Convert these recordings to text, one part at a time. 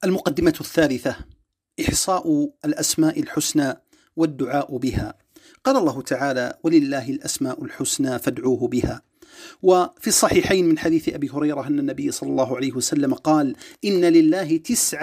المقدمة الثالثة: إحصاء الأسماء الحسنى والدعاء بها. قال الله تعالى: ولله الأسماء الحسنى فادعوه بها. وفي الصحيحين من حديث أبي هريرة أن النبي صلى الله عليه وسلم قال: إن لله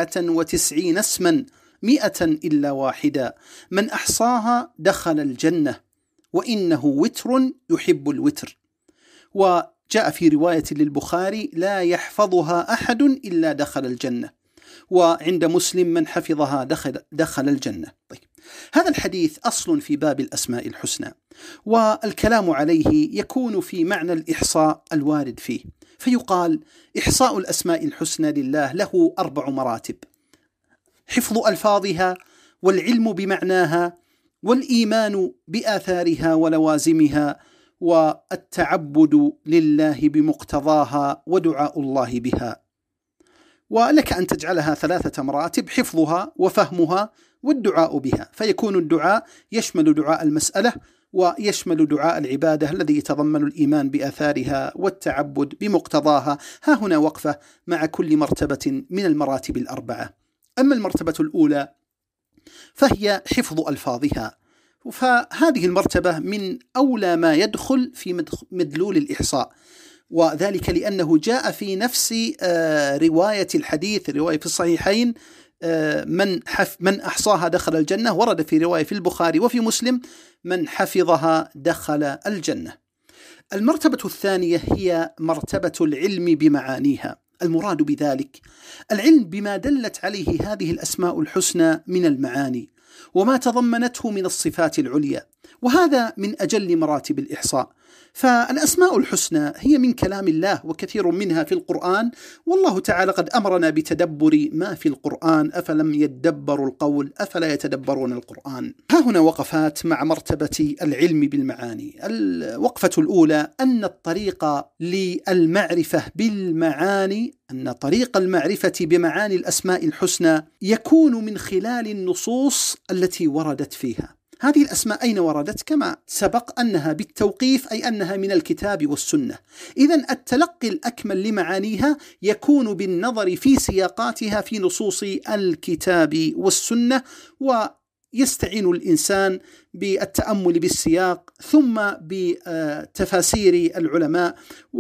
99 اسما 100 إلا واحدا من أحصاها دخل الجنة وإنه وتر يحب الوتر. وجاء في رواية للبخاري: لا يحفظها أحد إلا دخل الجنة. وعند مسلم: من حفظها دخل الجنة. طيب، هذا الحديث أصل في باب الأسماء الحسنى، والكلام عليه يكون في معنى الإحصاء الوارد فيه، فيقال: إحصاء الأسماء الحسنى لله له 4 مراتب: حفظ ألفاظها، والعلم بمعناها، والإيمان بآثارها ولوازمها، والتعبد لله بمقتضاها، ودعاء الله بها. ولك أن تجعلها 3 مراتب: حفظها وفهمها والدعاء بها، فيكون الدعاء يشمل دعاء المسألة ويشمل دعاء العبادة الذي يتضمن الإيمان بآثارها والتعبد بمقتضاها. ها هنا وقفة مع كل مرتبة من المراتب ال4. أما المرتبة الأولى فهي حفظ ألفاظها، فهذه المرتبة من أولى ما يدخل في مدلول الإحصاء، وذلك لأنه جاء في نفس رواية الحديث، رواية في الصحيحين: من أحصاها دخل الجنة. ورد في رواية في البخاري وفي مسلم: من حفظها دخل الجنة. المرتبة الثانية هي مرتبة العلم بمعانيها. المراد بذلك العلم بما دلت عليه هذه الأسماء الحسنى من المعاني وما تضمنته من الصفات العليا، وهذا من أجل مراتب الإحصاء. فالأسماء الحسنى هي من كلام الله، وكثير منها في القرآن، والله تعالى قد أمرنا بتدبر ما في القرآن: أفلم يدبروا القول أفلا يتدبرون القرآن. ها هنا وقفات مع مرتبة العلم بالمعاني. الوقفة الأولى: أن الطريق للمعرفة بالمعاني، أن طريق المعرفة بمعاني الأسماء الحسنى يكون من خلال النصوص التي وردت فيها. هذه الأسماء أين وردت؟ كما سبق أنها بالتوقيف، أي أنها من الكتاب والسنة. إذن التلقي الأكمل لمعانيها يكون بالنظر في سياقاتها في نصوص الكتاب والسنة، ويستعين الإنسان بالتأمل بالسياق ثم بتفاسير العلماء،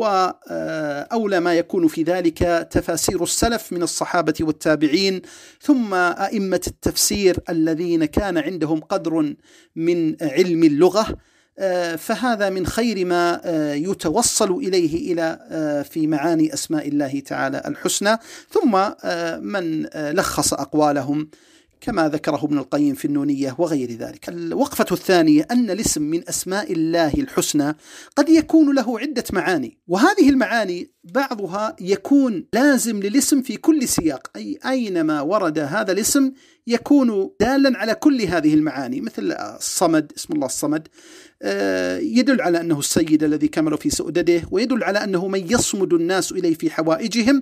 وأولى ما يكون في ذلك تفاسير السلف من الصحابة والتابعين، ثم أئمة التفسير الذين كان عندهم قدر من علم اللغة. فهذا من خير ما يتوصل إليه في معاني أسماء الله تعالى الحسنى. ثم من لخص أقوالهم كما ذكره ابن القيم في النونية وغير ذلك. الوقفة الثانية: أن الاسم من أسماء الله الحسنى قد يكون له عدة معاني، وهذه المعاني بعضها يكون لازم للاسم في كل سياق، أي أينما ورد هذا الاسم يكون دالا على كل هذه المعاني، مثل الصمد، اسم الله الصمد يدل على أنه السيد الذي كمل في سؤدده، ويدل على أنه من يصمد الناس إليه في حوائجهم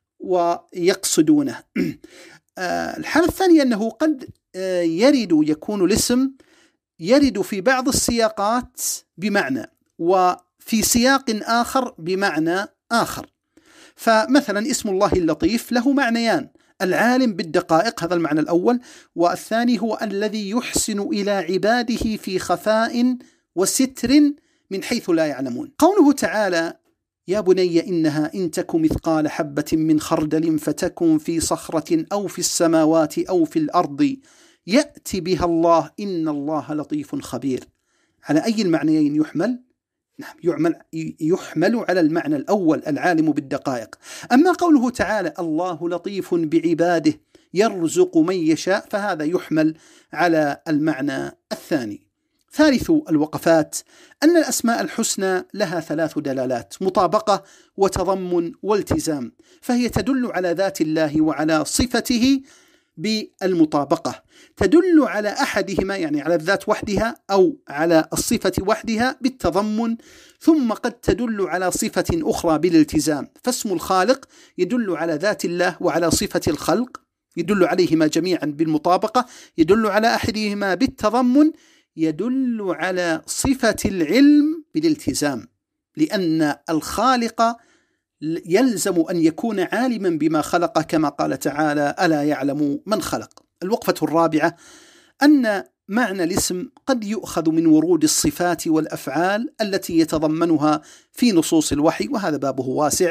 ويقصدونه. الحالة الثانية أنه قد يكون الاسم يرد في بعض السياقات بمعنى، وفي سياق آخر بمعنى آخر. فمثلا اسم الله اللطيف له معنيان: العالم بالدقائق، هذا المعنى الأول، والثاني هو الذي يحسن إلى عباده في خفاء وستر من حيث لا يعلمون. قوله تعالى: يا بني إنها إن تك مثقال حبة من خردل فتكن في صخرة أو في السماوات أو في الأرض يأتي بها الله إن الله لطيف خبير. على أي المعنيين يحمل؟ نعم، يحمل على المعنى الأول: العالم بالدقائق. أما قوله تعالى: الله لطيف بعباده يرزق من يشاء، فهذا يحمل على المعنى الثاني. ثالث الوقفات: أن الأسماء الحسنى لها 3 دلالات: مطابقة وتضمن والتزام، فهي تدل على ذات الله وعلى صفته بالمطابقة، تدل على أحدهما يعني على الذات وحدها أو على الصفة وحدها بالتضمن، ثم قد تدل على صفة أخرى بالالتزام. فاسم الخالق يدل على ذات الله وعلى صفة الخلق، يدل عليهما جميعا بالمطابقة، يدل على أحدهما بالتضمن، يدل على صفة العلم بالالتزام، لأن الخالق يلزم أن يكون عالما بما خلق، كما قال تعالى: ألا يعلم من خلق. الوقفة الرابعة أن معنى الاسم قد يؤخذ من ورود الصفات والأفعال التي يتضمنها في نصوص الوحي، وهذا بابه واسع.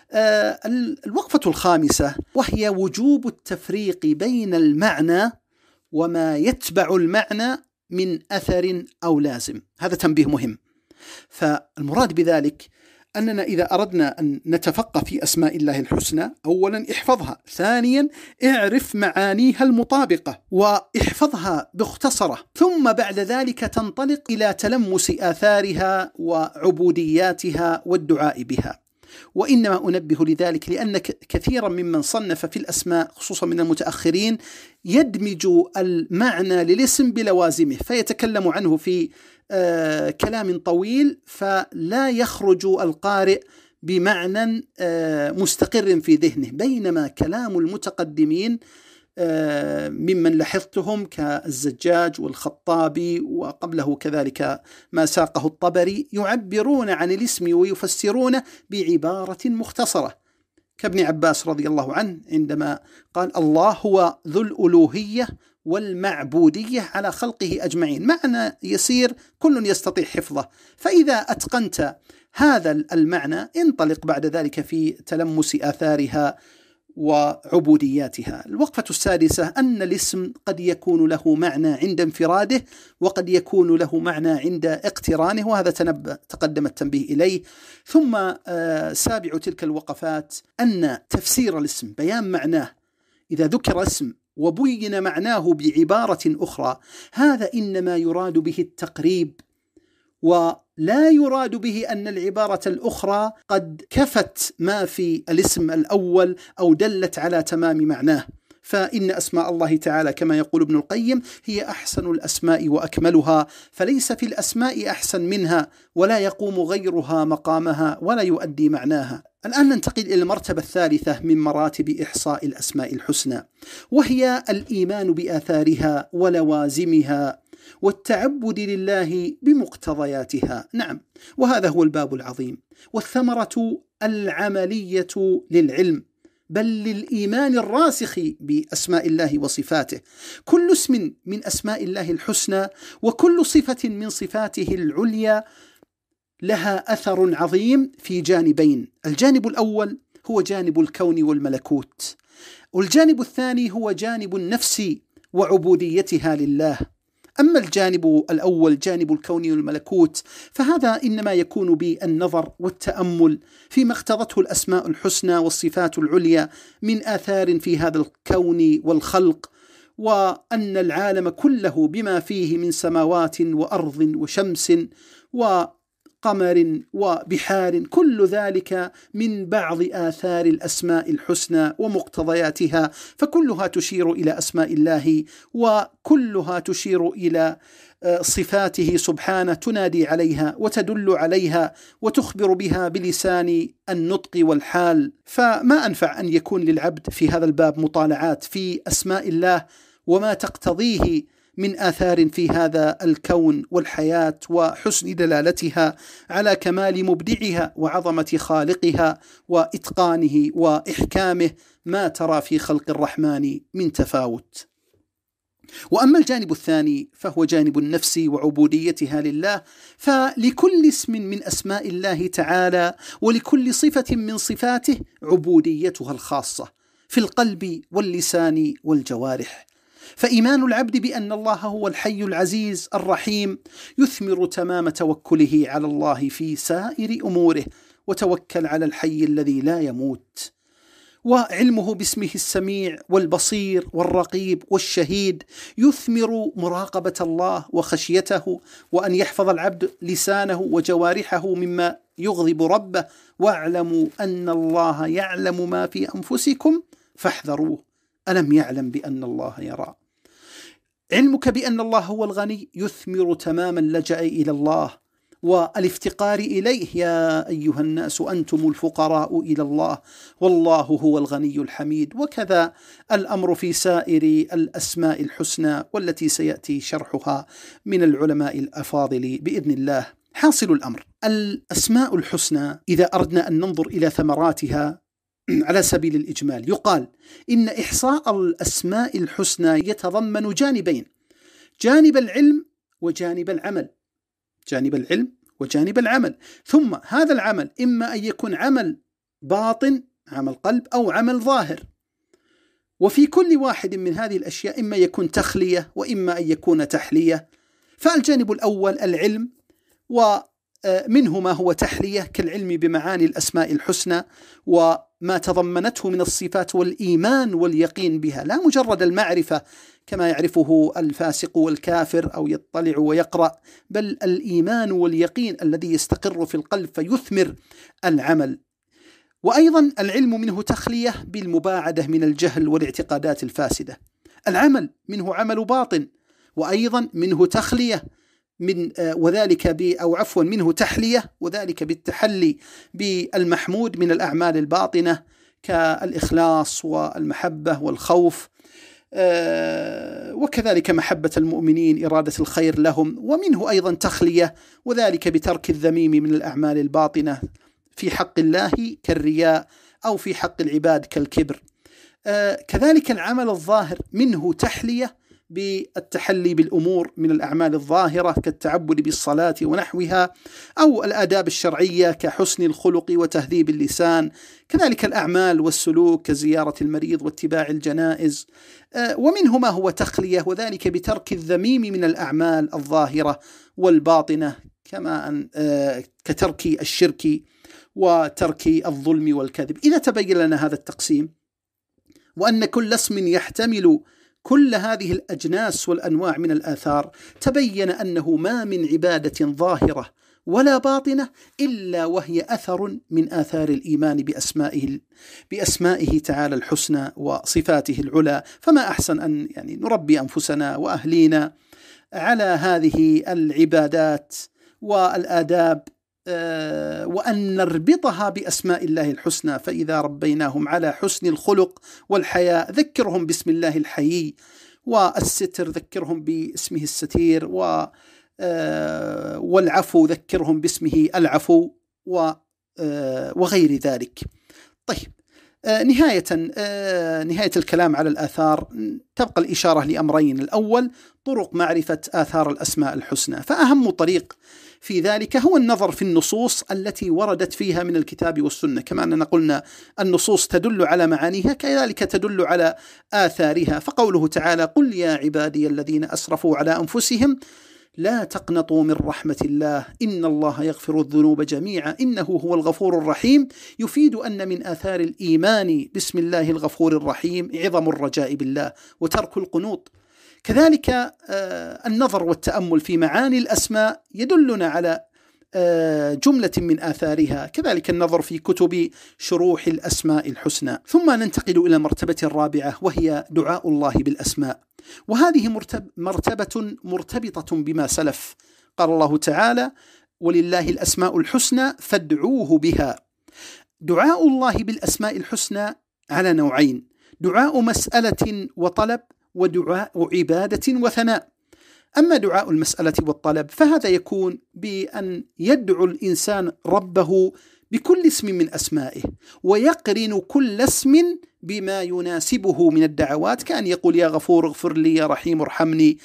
الوقفة الخامسة وهي وجوب التفريق بين المعنى وما يتبع المعنى من أثر أو لازم. هذا تنبيه مهم. فالمراد بذلك أننا إذا أردنا أن نتفقه في أسماء الله الحسنى، أولا احفظها، ثانيا اعرف معانيها المطابقة واحفظها باختصرة، ثم بعد ذلك تنطلق إلى تلمس آثارها وعبودياتها والدعاء بها. وإنما أنبه لذلك لأن كثيرا ممن صنف في الأسماء خصوصا من المتأخرين يدمج المعنى للاسم بلوازمه، فيتكلم عنه في كلام طويل، فلا يخرج القارئ بمعنى مستقر في ذهنه، بينما كلام المتقدمين ممن لاحظتهم كالزجاج والخطابي وقبله كذلك ما ساقه الطبري يعبرون عن الاسم ويفسرونه بعبارة مختصرة، كابن عباس رضي الله عنه عندما قال: الله هو ذو الألوهية والمعبودية على خلقه أجمعين. معنى يسير كل يستطيع حفظه، فإذا أتقنت هذا المعنى انطلق بعد ذلك في تلمس آثارها وعبودياتها. الوقفة السادسة أن الاسم قد يكون له معنى عند انفراده وقد يكون له معنى عند اقترانه، وهذا تقدم التنبيه إليه. ثم سابع تلك الوقفات أن تفسير الاسم، بيان معناه، إذا ذكر اسم وبين معناه بعبارة أخرى، هذا إنما يراد به التقريب، ولا يراد به أن العبارة الأخرى قد كفت ما في الاسم الأول أو دلت على تمام معناه. فإن أسماء الله تعالى كما يقول ابن القيم هي أحسن الأسماء وأكملها، فليس في الأسماء أحسن منها، ولا يقوم غيرها مقامها ولا يؤدي معناها. الآن ننتقل إلى المرتبة الثالثة من مراتب إحصاء الأسماء الحسنى، وهي الإيمان بآثارها ولوازمها والتعبد لله بمقتضياتها. نعم، وهذا هو الباب العظيم والثمرة العملية للعلم، بل للإيمان الراسخ بأسماء الله وصفاته. كل اسم من أسماء الله الحسنى وكل صفة من صفاته العليا لها أثر عظيم في جانبين: الجانب الأول هو جانب الكون والملكوت، والجانب الثاني هو جانب النفس وعبوديتها لله. أما الجانب الأول جانب الكون والملكوت فهذا إنما يكون بالنظر والتأمل فيما اقتضته الأسماء الحسنى والصفات العليا من آثار في هذا الكون والخلق، وأن العالم كله بما فيه من سماوات وأرض وشمس وقمر وبحار، كل ذلك من بعض آثار الأسماء الحسنى ومقتضياتها، فكلها تشير إلى أسماء الله وكلها تشير إلى صفاته سبحانه، تنادي عليها وتدل عليها وتخبر بها بلسان النطق والحال. فما أنفع أن يكون للعبد في هذا الباب مطالعات في أسماء الله وما تقتضيه من آثار في هذا الكون والحياة وحسن دلالتها على كمال مبدعها وعظمة خالقها وإتقانه وإحكامه، ما ترى في خلق الرحمن من تفاوت. وأما الجانب الثاني فهو جانب النفس وعبوديتها لله، فلكل اسم من أسماء الله تعالى ولكل صفة من صفاته عبوديتها الخاصة في القلب واللسان والجوارح. فإيمان العبد بأن الله هو الحي العزيز الرحيم يثمر تمام توكله على الله في سائر أموره، وتوكل على الحي الذي لا يموت. وعلمه باسمه السميع والبصير والرقيب والشهيد يثمر مراقبة الله وخشيته، وأن يحفظ العبد لسانه وجوارحه مما يغضب ربه. واعلموا أن الله يعلم ما في أنفسكم فاحذروه، ألم يعلم بأن الله يرى. علمك بأن الله هو الغني يثمر تمام اللجأ إلى الله والافتقار إليه. يا أيها الناس أنتم الفقراء إلى الله والله هو الغني الحميد. وكذا الأمر في سائر الأسماء الحسنى والتي سيأتي شرحها من العلماء الأفاضل بإذن الله. حاصل الأمر الأسماء الحسنى إذا أردنا أن ننظر إلى ثمراتها على سبيل الإجمال، يقال إن إحصاء الأسماء الحسنى يتضمن جانبين: جانب العلم وجانب العمل، جانب العلم وجانب العمل. ثم هذا العمل إما أن يكون عمل باطن، عمل قلب، أو عمل ظاهر، وفي كل واحد من هذه الأشياء إما يكون تخلية وإما أن يكون تحلية. فالجانب الأول العلم، ومنه ما هو تحلية كالعلم بمعاني الأسماء الحسنى وما تضمنته من الصفات والإيمان واليقين بها، لا مجرد المعرفة كما يعرفه الفاسق والكافر أو يطلع ويقرأ، بل الإيمان واليقين الذي يستقر في القلب فيثمر العمل. وأيضا العلم منه تخلية بالمباعدة من الجهل والاعتقادات الفاسدة. العمل منه عمل باطن، وأيضا منه تخلية منه تحلية، وذلك بالتحلي بالمحمود من الأعمال الباطنة كالإخلاص والمحبة والخوف، وكذلك محبة المؤمنين، إرادة الخير لهم. ومنه أيضا تخلية، وذلك بترك الذميم من الأعمال الباطنة في حق الله كالرياء، أو في حق العباد كالكبر. كذلك العمل الظاهر منه تحلية بالتحلي بالأمور من الأعمال الظاهرة كالتعبد بالصلاة ونحوها، أو الآداب الشرعية كحسن الخلق وتهذيب اللسان. كذلك الأعمال والسلوك كزيارة المريض واتباع الجنائز. ومنه ما هو تخلية، وذلك بترك الذميم من الأعمال الظاهرة والباطنة كترك الشرك وترك الظلم والكذب. إذا تبين لنا هذا التقسيم، وأن كل اسم يحتمل كل هذه الأجناس والأنواع من الآثار، تبين أنه ما من عبادة ظاهرة ولا باطنة إلا وهي أثر من آثار الإيمان بأسمائه تعالى الحسنى وصفاته العلى. فما أحسن أن نربي أنفسنا وأهلينا على هذه العبادات والآداب، وأن نربطها بأسماء الله الحسنى. فإذا ربيناهم على حسن الخلق والحياء ذكرهم باسم الله الحيي، والستر ذكرهم باسمه الستير، والعفو ذكرهم باسمه العفو، وغير ذلك. طيب، نهاية الكلام على الآثار تبقى الإشارة لأمرين: الأول طرق معرفة آثار الأسماء الحسنى، فأهم طريق في ذلك هو النظر في النصوص التي وردت فيها من الكتاب والسنة. كما أننا قلنا النصوص تدل على معانيها، كذلك تدل على آثارها. فقوله تعالى: قل يا عبادي الذين أسرفوا على أنفسهم لا تقنطوا من رحمة الله إن الله يغفر الذنوب جميعا إنه هو الغفور الرحيم، يفيد أن من آثار الإيمان باسم الله الغفور الرحيم عظم الرجاء بالله وترك القنوط. كذلك النظر والتأمل في معاني الأسماء يدلنا على جملة من آثارها، كذلك النظر في كتب شروح الأسماء الحسنى. ثم ننتقل إلى المرتبة الرابعة، وهي دعاء الله بالأسماء، وهذه مرتبة مرتبطة بما سلف. قال الله تعالى: ولله الأسماء الحسنى فادعوه بها. دعاء الله بالأسماء الحسنى على نوعين: دعاء مسألة وطلب، ودعاء عبادة وثناء. أما دعاء المسألة والطلب فهذا يكون بأن يدعو الإنسان ربه بكل اسم من أسمائه، ويقرن كل اسم بما يناسبه من الدعوات، كأن يقول: يا غفور اغفر لي، يا رحيم ارحمني.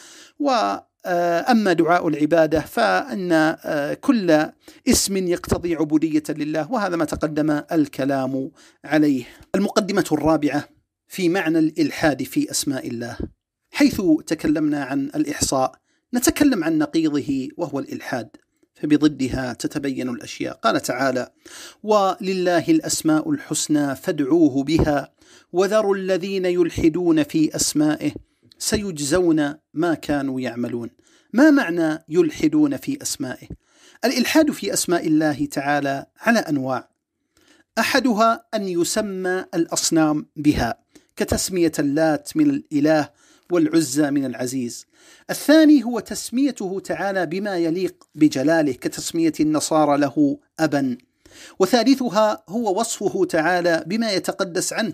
وأما دعاء العبادة فإن كل اسم يقتضي عبودية لله، وهذا ما تقدم الكلام عليه. المقدمة الرابعة في معنى الإلحاد في أسماء الله. حيث تكلمنا عن الإحصاء نتكلم عن نقيضه وهو الإلحاد، فبضدها تتبين الأشياء. قال تعالى: ولله الأسماء الحسنى فادعوه بها وذروا الذين يلحدون في أسمائه سيجزون ما كانوا يعملون. ما معنى يلحدون في أسمائه؟ الإلحاد في أسماء الله تعالى على أنواع: أحدها أن يسمى الأصنام بها، كتسمية اللات من الإله والعزى من العزيز. الثاني هو تسميته تعالى بما يليق بجلاله، كتسمية النصارى له أبا. وثالثها هو وصفه تعالى بما يتقدس عنه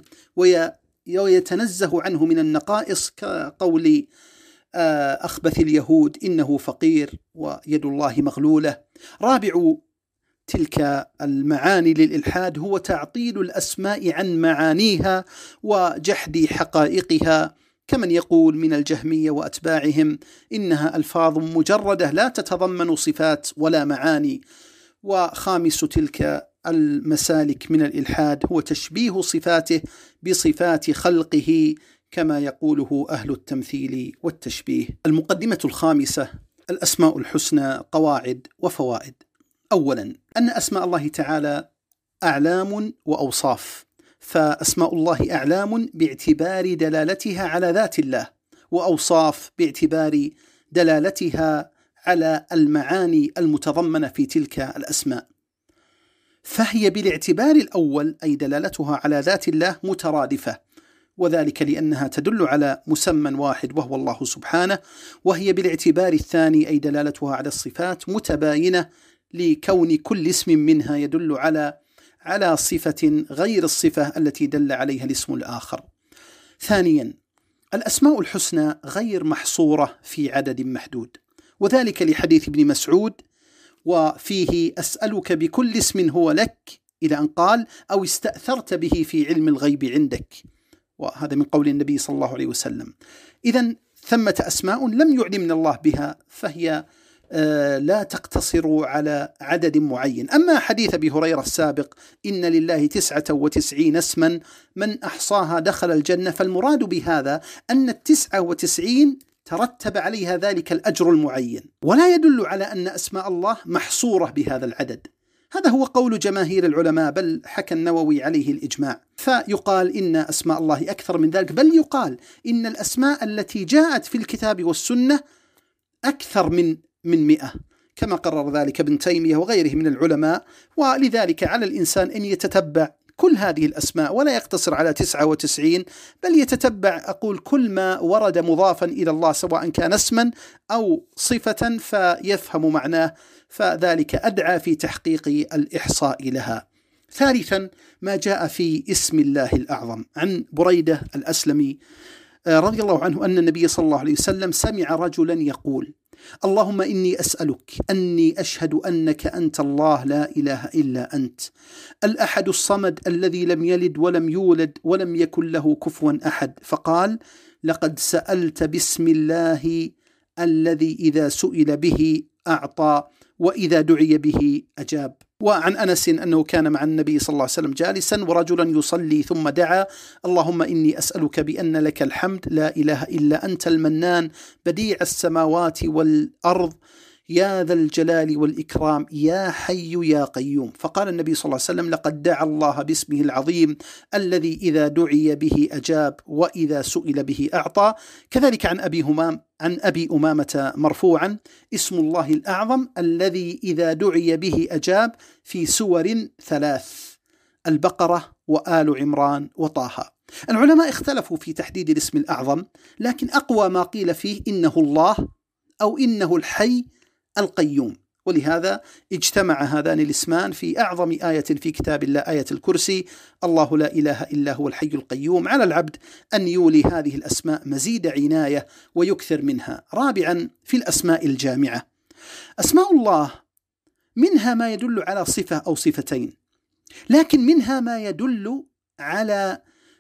ويتنزه عنه من النقائص، كقول أخبث اليهود إنه فقير ويد الله مغلولة. رابع تلك المعاني للإلحاد هو تعطيل الأسماء عن معانيها وجحد حقائقها، كمن يقول من الجهمية وأتباعهم إنها ألفاظ مجردة لا تتضمن صفات ولا معاني. وخامس تلك المسالك من الإلحاد هو تشبيه صفاته بصفات خلقه كما يقوله أهل التمثيل والتشبيه. المقدمة الخامسة: الأسماء الحسنى قواعد وفوائد. أولا، أن أسماء الله تعالى أعلام وأوصاف، فأسماء الله أعلام باعتبار دلالتها على ذات الله، وأوصاف باعتبار دلالتها على المعاني المتضمنة في تلك الأسماء، فهي بالاعتبار الأول أي دلالتها على ذات الله مترادفة، وذلك لأنها تدل على مسمى واحد وهو الله سبحانه، وهي بالاعتبار الثاني أي دلالتها على الصفات متباينة، لكون كل اسم منها يدل على صفة غير الصفة التي دل عليها الاسم الآخر. ثانيا، الأسماء الحسنى غير محصورة في عدد محدود، وذلك لحديث ابن مسعود وفيه أسألك بكل اسم هو لك إلى أن قال أو استأثرت به في علم الغيب عندك، وهذا من قول النبي صلى الله عليه وسلم. إذن ثمة أسماء لم يعلمنا الله بها، فهي لا تقتصر على عدد معين. أما حديث أبي هريرة السابق إن لله 99 اسما من أحصاها دخل الجنة، فالمراد بهذا أن 99 ترتب عليها ذلك الأجر المعين، ولا يدل على أن أسماء الله محصورة بهذا العدد. هذا هو قول جماهير العلماء، بل حكى النووي عليه الإجماع، فيقال إن أسماء الله أكثر من ذلك، بل يقال إن الأسماء التي جاءت في الكتاب والسنة أكثر من 100، كما قرر ذلك ابن تيمية وغيره من العلماء. ولذلك على الإنسان أن يتتبع كل هذه الأسماء ولا يقتصر على 99، بل يتتبع أقول كل ما ورد مضافا إلى الله سواء كان اسما أو صفة فيفهم معناه، فذلك أدعى في تحقيق الإحصاء لها. ثالثا، ما جاء في اسم الله الأعظم. عن بريدة الأسلمي رضي الله عنه أن النبي صلى الله عليه وسلم سمع رجلا يقول: اللهم إني أسألك أني أشهد أنك أنت الله لا إله إلا أنت الأحد الصمد الذي لم يلد ولم يولد ولم يكن له كفوا أحد. فقال: لقد سألت باسم الله الذي إذا سئل به أعطى وإذا دعي به أجاب. وعن أنس أنه كان مع النبي صلى الله عليه وسلم جالسا ورجلا يصلي ثم دعا: اللهم إني أسألك بأن لك الحمد لا إله إلا أنت المنان بديع السماوات والأرض يا ذا الجلال والإكرام يا حي يا قيوم. فقال النبي صلى الله عليه وسلم: لقد دعا الله باسمه العظيم الذي إذا دعي به أجاب وإذا سئل به أعطى. كذلك عن أبي أمامة مرفوعا: اسم الله الأعظم الذي إذا دعي به أجاب، في سور 3: البقرة وآل عمران وطه. العلماء اختلفوا في تحديد الاسم الأعظم، لكن أقوى ما قيل فيه إنه الله أو إنه الحي القيوم، ولهذا اجتمع هذان الاسمان في أعظم آية في كتاب الله، آية الكرسي: الله لا إله إلا هو الحي القيوم. على العبد أن يولي هذه الأسماء مزيد عناية ويكثر منها. رابعا، في الأسماء الجامعة. أسماء الله منها ما يدل على صفة أو صفتين، لكن منها ما يدل على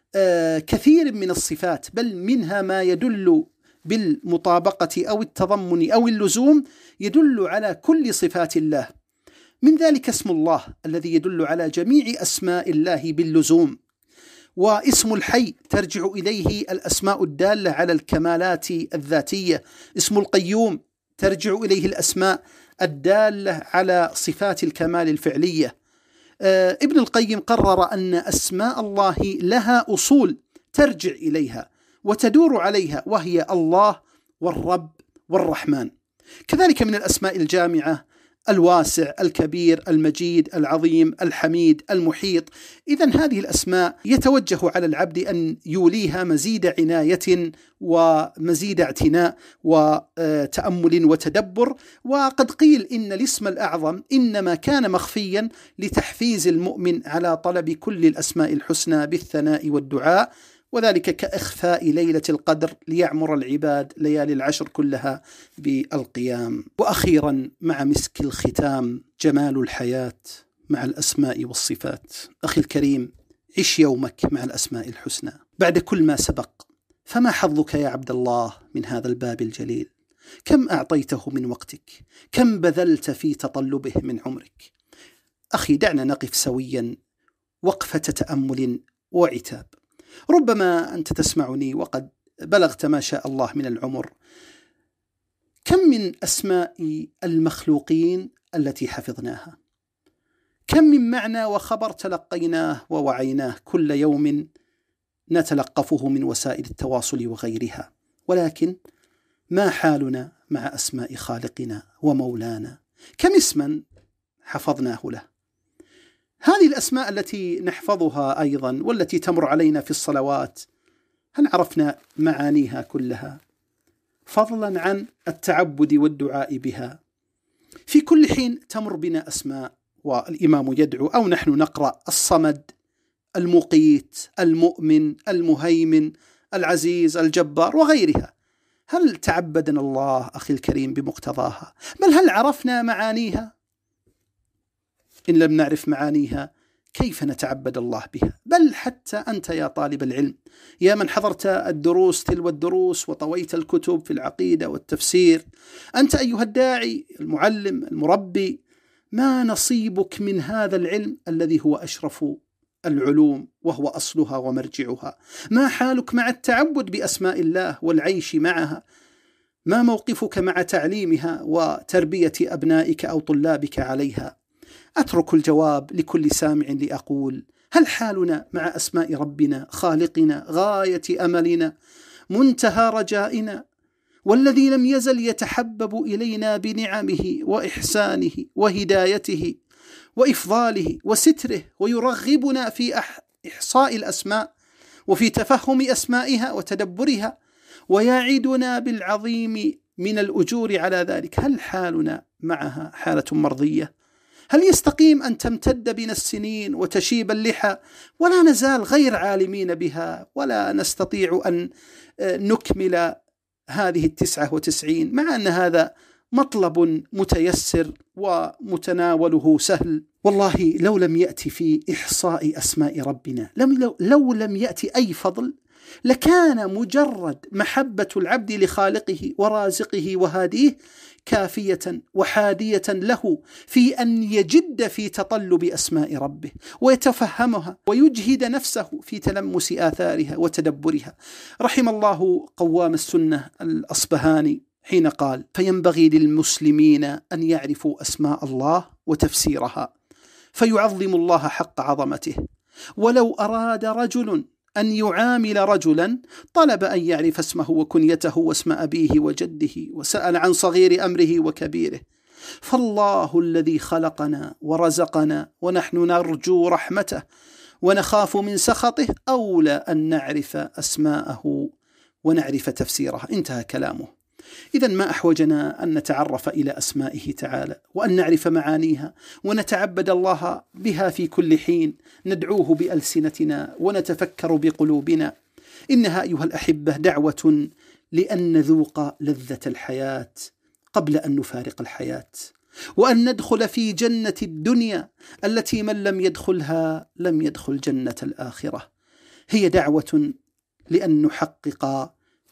كثير من الصفات، بل منها ما يدل بالمطابقة أو التضمن أو اللزوم، يدل على كل صفات الله. من ذلك اسم الله الذي يدل على جميع أسماء الله باللزوم، واسم الحي ترجع إليه الأسماء الدالة على الكمالات الذاتية. اسم القيوم ترجع إليه الأسماء الدالة على صفات الكمال الفعلية. ابن القيم قرر أن أسماء الله لها أصول ترجع إليها وتدور عليها، وهي الله والرب والرحمن. كذلك من الأسماء الجامعة: الواسع، الكبير، المجيد، العظيم، الحميد، المحيط. إذن هذه الأسماء يتوجه على العبد أن يوليها مزيد عناية ومزيد اعتناء وتأمل وتدبر. وقد قيل إن الاسم الأعظم إنما كان مخفيا لتحفيز المؤمن على طلب كل الأسماء الحسنى بالثناء والدعاء، وذلك كإخفاء ليلة القدر ليعمر العباد ليالي العشر كلها بالقيام. وأخيرا مع مسك الختام جمال الحياة مع الأسماء والصفات. أخي الكريم، عش يومك مع الأسماء الحسنى بعد كل ما سبق. فما حظك يا عبد الله من هذا الباب الجليل؟ كم أعطيته من وقتك؟ كم بذلت في تطلبه من عمرك؟ أخي، دعنا نقف سويا وقفة تأمل وعتاب. ربما أنت تسمعني وقد بلغت ما شاء الله من العمر. كم من أسماء المخلوقين التي حفظناها؟ كم من معنى وخبر تلقيناه ووعيناه كل يوم نتلقفه من وسائل التواصل وغيرها؟ ولكن ما حالنا مع أسماء خالقنا ومولانا؟ كم اسما حفظناه له؟ هذه الأسماء التي نحفظها أيضا والتي تمر علينا في الصلوات، هل عرفنا معانيها كلها؟ فضلا عن التعبد والدعاء بها. في كل حين تمر بنا أسماء والإمام يدعو أو نحن نقرأ: الصمد، المقيت، المؤمن، المهيمن، العزيز، الجبار وغيرها. هل تعبدنا الله أخي الكريم بمقتضاها؟ بل هل عرفنا معانيها؟ إن لم نعرف معانيها كيف نتعبد الله بها؟ بل حتى أنت يا طالب العلم، يا من حضرت الدروس تلو الدروس وطويت الكتب في العقيدة والتفسير، أنت أيها الداعي المعلم المربي، ما نصيبك من هذا العلم الذي هو أشرف العلوم وهو أصلها ومرجعها؟ ما حالك مع التعبد بأسماء الله والعيش معها؟ ما موقفك مع تعليمها وتربية أبنائك أو طلابك عليها؟ أترك الجواب لكل سامع لأقول: هل حالنا مع أسماء ربنا خالقنا غاية أملنا منتهى رجائنا، والذي لم يزل يتحبب إلينا بنعمه وإحسانه وهدايته وإفضاله وستره، ويرغبنا في إحصاء الأسماء وفي تفهم أسمائها وتدبرها، ويعدنا بالعظيم من الأجور على ذلك؟ هل حالنا معها حالة مرضية؟ هل يستقيم أن تمتد بنا السنين وتشيب اللحى ولا نزال غير عالمين بها، ولا نستطيع أن نكمل هذه 99، مع أن هذا مطلب متيسر ومتناوله سهل؟ والله لو لم يأتي في إحصاء أسماء ربنا، لو لم يأتي أي فضل، لكان مجرد محبة العبد لخالقه ورازقه وهاديه كافية وحادية له في أن يجد في تطلب أسماء ربه ويتفهمها ويجهد نفسه في تلمس آثارها وتدبرها. رحم الله قوام السنة الأصبهاني حين قال: فينبغي للمسلمين أن يعرفوا أسماء الله وتفسيرها فيعظم الله حق عظمته، ولو أراد رجل أن يعامل رجلا طلب أن يعرف اسمه وكنيته واسم أبيه وجده، وسأل عن صغير أمره وكبيره. فالله الذي خلقنا ورزقنا ونحن نرجو رحمته ونخاف من سخطه أولى أن نعرف أسماءه ونعرف تفسيرها. انتهى كلامه. إذن ما أحوجنا أن نتعرف إلى أسمائه تعالى وأن نعرف معانيها ونتعبد الله بها في كل حين، ندعوه بألسنتنا ونتفكر بقلوبنا. إنها أيها الأحبة دعوة لأن نذوق لذة الحياة قبل أن نفارق الحياة، وأن ندخل في جنة الدنيا التي من لم يدخلها لم يدخل جنة الآخرة. هي دعوة لأن نحقق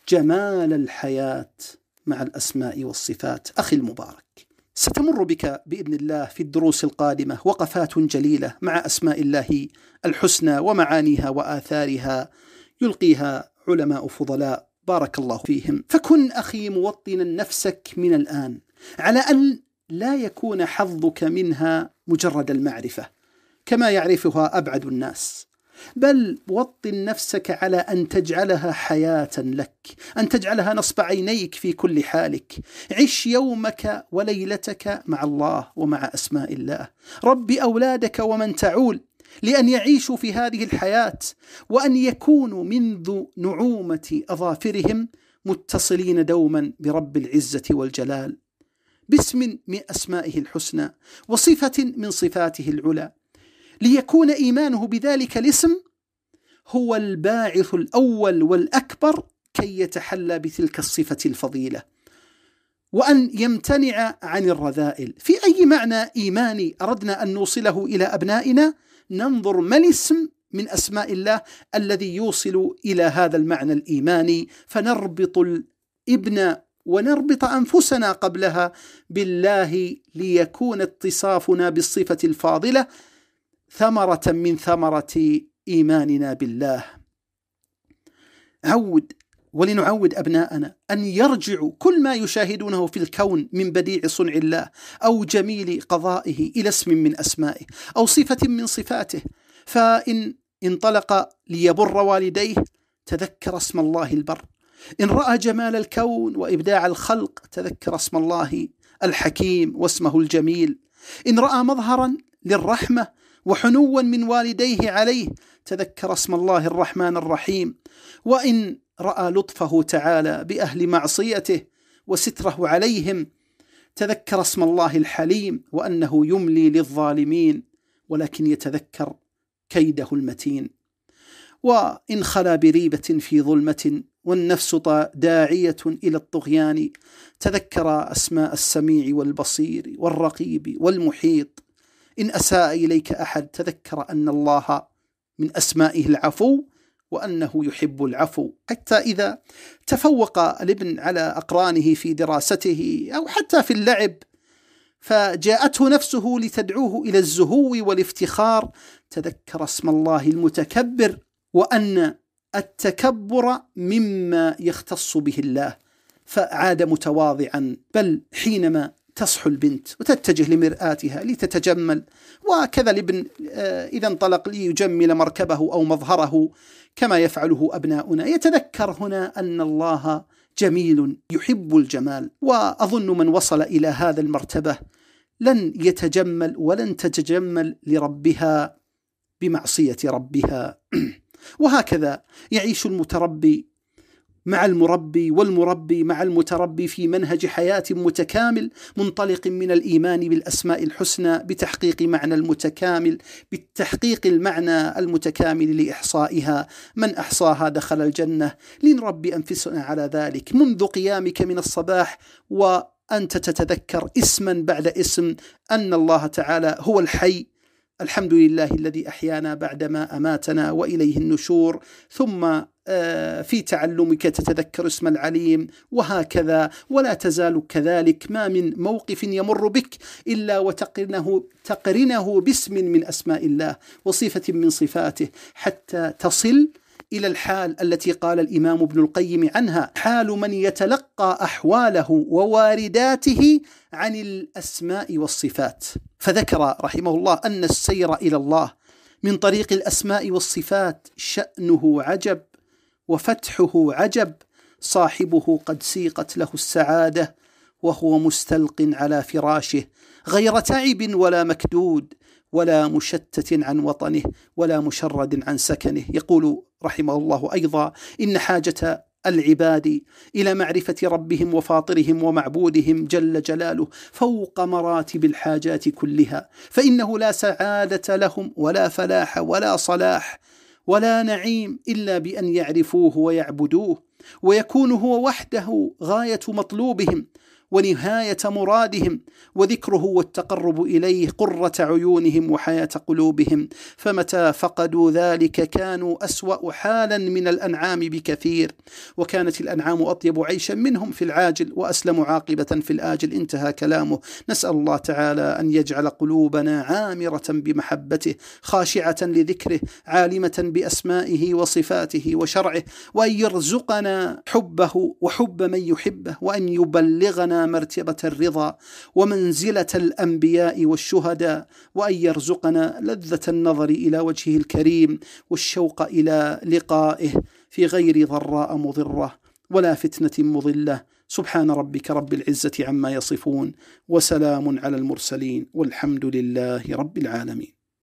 جمال الحياة مع الأسماء والصفات. أخي المبارك، ستمر بك بإذن الله في الدروس القادمة وقفات جليلة مع أسماء الله الحسنى ومعانيها وآثارها يلقيها علماء فضلاء بارك الله فيهم. فكن أخي موطنا نفسك من الآن على أن لا يكون حظك منها مجرد المعرفة كما يعرفها أبعد الناس، بل وطن نفسك على أن تجعلها حياة لك، أن تجعلها نصب عينيك في كل حالك. عش يومك وليلتك مع الله ومع أسماء الله. رب أولادك ومن تعول لأن يعيشوا في هذه الحياة، وأن يكونوا منذ نعومة أظافرهم متصلين دوما برب العزة والجلال، باسم من أسمائه الحسنى وصفة من صفاته العلى، ليكون إيمانه بذلك الاسم هو الباعث الأول والأكبر كي يتحلى بتلك الصفة الفضيلة، وأن يمتنع عن الرذائل. في أي معنى إيماني أردنا أن نوصله إلى أبنائنا، ننظر ما الاسم من أسماء الله الذي يوصل إلى هذا المعنى الإيماني، فنربط الابن ونربط أنفسنا قبلها بالله، ليكون اتصافنا بالصفة الفاضلة ثمرة من ثمرة إيماننا بالله. ولنعود أبناءنا أن يرجعوا كل ما يشاهدونه في الكون من بديع صنع الله أو جميل قضائه إلى اسم من أسمائه أو صفة من صفاته. فإن انطلق ليبر والديه تذكر اسم الله البر، إن رأى جمال الكون وإبداع الخلق تذكر اسم الله الحكيم واسمه الجميل، إن رأى مظهرا للرحمة وحنوا من والديه عليه تذكر اسم الله الرحمن الرحيم، وإن رأى لطفه تعالى بأهل معصيته وستره عليهم تذكر اسم الله الحليم وأنه يملي للظالمين ولكن يتذكر كيده المتين. وإن خلا بريبة في ظلمة والنفس داعية إلى الطغيان تذكر أسماء السميع والبصير والرقيب والمحيط. إن أساء إليك أحد تذكر أن الله من أسمائه العفو وأنه يحب العفو. حتى إذا تفوق الابن على أقرانه في دراسته أو حتى في اللعب فجاءته نفسه لتدعوه إلى الزهو والافتخار تذكر اسم الله المتكبر وأن التكبر مما يختص به الله، فعاد متواضعا. بل حينما تصحو البنت وتتجه لمرآتها لتتجمل، وكذا الابن إذا انطلق ليجمل مركبه أو مظهره كما يفعله أبناؤنا، يتذكر هنا أن الله جميل يحب الجمال. وأظن من وصل إلى هذا المرتبة لن يتجمل ولن تتجمل لربها بمعصية ربها. وهكذا يعيش المتربي مع المربي والمربي مع المتربي في منهج حياة متكامل منطلق من الإيمان بالأسماء الحسنى بتحقيق معنى المتكامل، بالتحقيق المعنى المتكامل لإحصائها. من أحصاها دخل الجنة. لنربي أنفسنا على ذلك منذ قيامك من الصباح وأنت تتذكر اسما بعد اسم أن الله تعالى هو الحي، الحمد لله الذي أحيانا بعدما أماتنا وإليه النشور. ثم في تعلمك تتذكر اسم العليم، وهكذا ولا تزال كذلك. ما من موقف يمر بك إلا وتقرنه باسم من أسماء الله وصفة من صفاته حتى تصل إلى الحال التي قال الإمام ابن القيم عنها: حال من يتلقى أحواله ووارداته عن الأسماء والصفات. فذكر رحمه الله أن السير إلى الله من طريق الأسماء والصفات شأنه عجب وفتحه عجب، صاحبه قد سيقت له السعادة وهو مستلق على فراشه غير تعب ولا مكدود ولا مشتت عن وطنه ولا مشرد عن سكنه. يقول رحمه الله أيضا: إن حاجة العباد إلى معرفة ربهم وفاطرهم ومعبودهم جل جلاله فوق مراتب الحاجات كلها، فإنه لا سعادة لهم ولا فلاح ولا صلاح ولا نعيم إلا بأن يعرفوه ويعبدوه، ويكون هو وحده غاية مطلوبهم ونهاية مرادهم، وذكره والتقرب إليه قرة عيونهم وحياة قلوبهم. فمتى فقدوا ذلك كانوا أسوأ حالا من الأنعام بكثير، وكانت الأنعام أطيب عيشا منهم في العاجل وأسلم عاقبة في الآجل. انتهى كلامه. نسأل الله تعالى أن يجعل قلوبنا عامرة بمحبته خاشعة لذكره عالمة بأسمائه وصفاته وشرعه، وأن يرزقنا حبه وحب من يحبه، وأن يبلغنا مرتبة الرضا ومنزلة الأنبياء والشهداء، وأن يرزقنا لذة النظر إلى وجهه الكريم والشوق إلى لقائه في غير ضراء مضرة ولا فتنة مضلة. سبحان ربك رب العزة عما يصفون وسلام على المرسلين والحمد لله رب العالمين.